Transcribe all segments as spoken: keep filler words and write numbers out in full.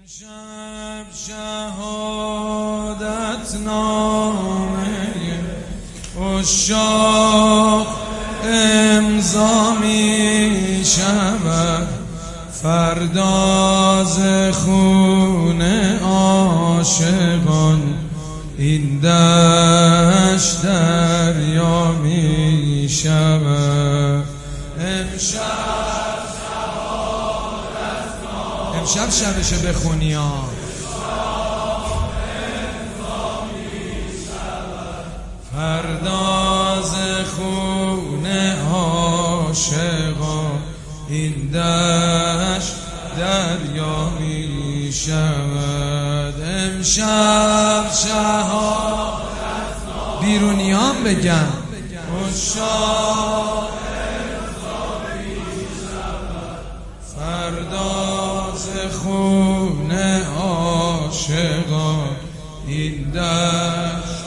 امشب شهادت نامه عشاق امضا می شود، فردا ز خون عاشقان این دشت دریا می شود. امشب امشب شبشه بخونی ها. فردا ز خون عاشقان این دشت دریا می شود. امشب شهادت بیرونیان بگن عشاق فردا ز خون عاشقان این دشت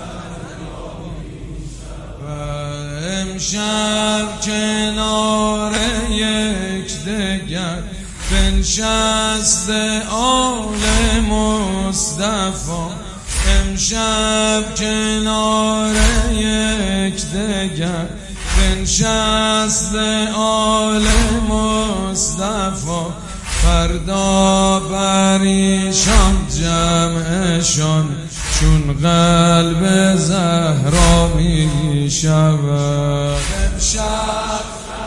و امشب کنار یکدیگر بنشست آل مصطفی. امشب کنار یکدیگر بنشست آل مصطفی، فردا بریشان جمعشان چون قلب زهرا می شود. امشب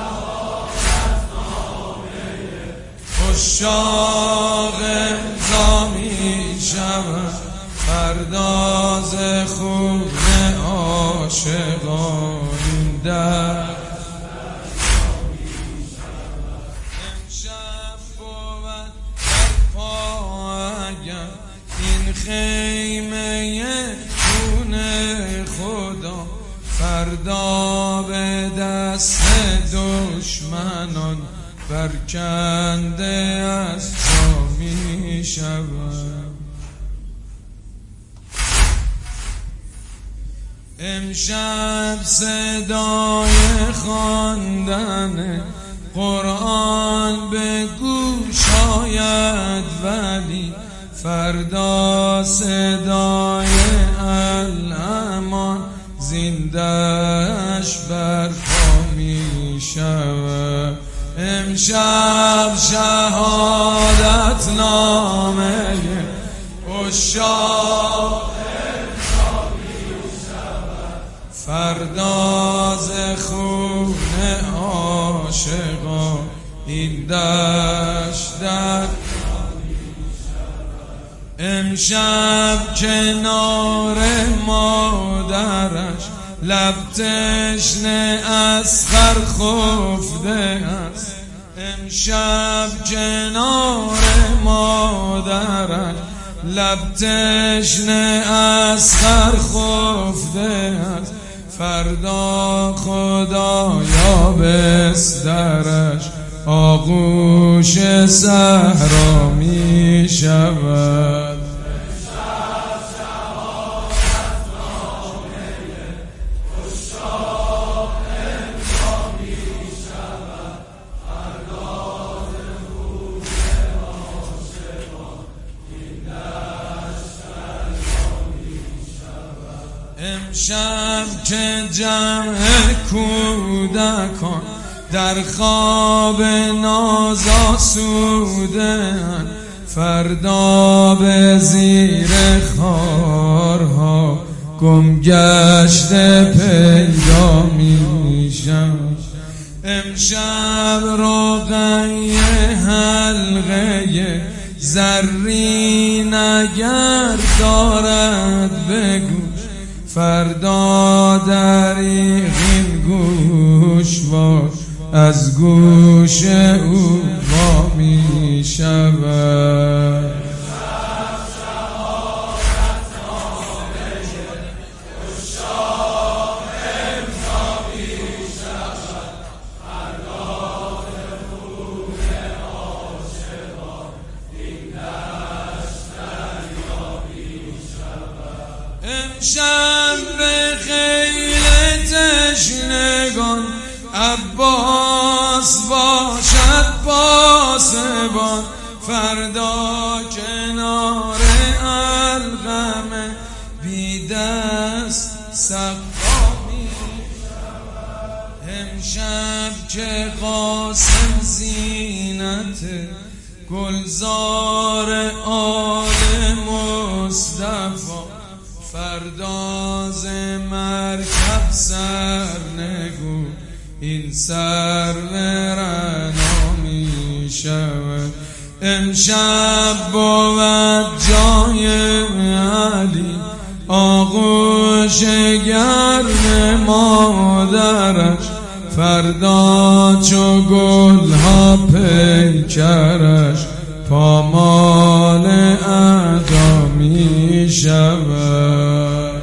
عشاق امضا می شود، فردا ز خون عاشقان این دشت امشب بود برپا اگر این خیمه خون خدا، فردا به دست دشمنان برکنده از جا می شود. امشب صدای خواندن قرآن به گوش آید، ولی فردا صدای الامان زنده‌اش برپا می شود. امشب شهادت نامه عشاق فردا ز خون عاشقان این دشت در امشب کنار مادرش لب تشنه از خر خفته است. امشب کنار مادرش لب تشنه از خر خفته است، فردا خدایا بسترش آغوش صحرا می شود. امشب که جمع کودکان در خواب ناز آسوده‌اند، فردا به زیر خارها گم گشته پیدا می شود. امشب رقیه حلقه زرین اگر دارد بگو، فردا دریغین گوش باش از گوش او وا می شود. امشب به خیل تشنگان عباس باشد پاسبان، فردا کنار القمه بی دست سقا می شود. امشب که قاسم زینت گلزار آل مصطفی فردا ز مرکب سرنگون این سرورنا می شود. امشب بود جای علی آغوش گرم مادرش فردا چو گلها پیکرش پامال ادا می شود.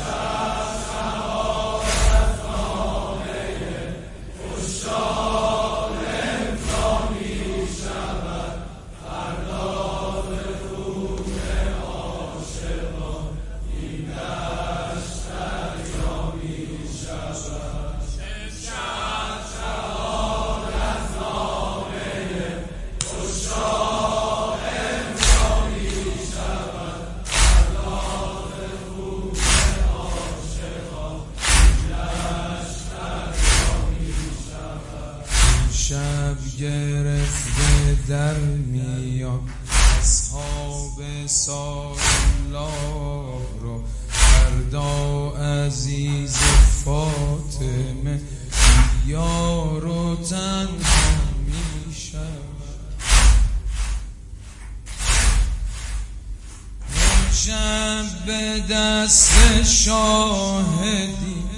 شب گرفته در میان اصحاب سال الله رو فردا عزیز فاطمه یار و تنها می شود. امشب به دست شاهدی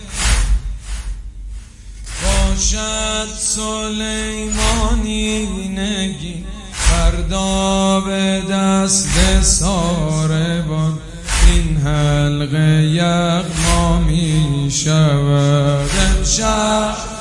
باشد سلیمانی نگین فردا به دست ساربان این حلقه یغما می شود. امشب